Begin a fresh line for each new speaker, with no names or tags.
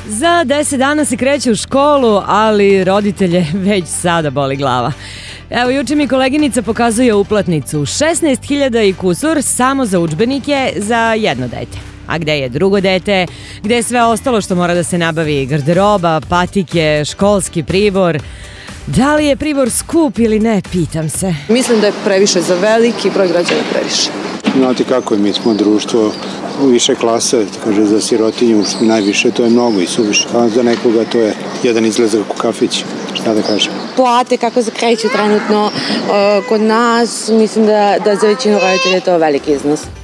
Za 10 dana se kreće u školu, ali roditelje već sada boli glava. Evo, juče mi koleginica pokazuje uplatnicu. 16.000 i kusur samo za udžbenike za jedno dete. A gde je drugo dete? Gde je sve ostalo što mora da se nabavi? Garderoba, patike, školski pribor. Da li je pribor skup ili ne, pitam se.
Mislim da je previše za veliki broj građana previše.
Znate kako je, mi smo društvo više klase, kaže za sirotinju najviše, to je mnogo i suviše. A za nekoga to je jedan izlazak u kafić, šta da kažem.
Plate kako se kreću trenutno kod nas, mislim da za većinu roditelja je to veliki iznos.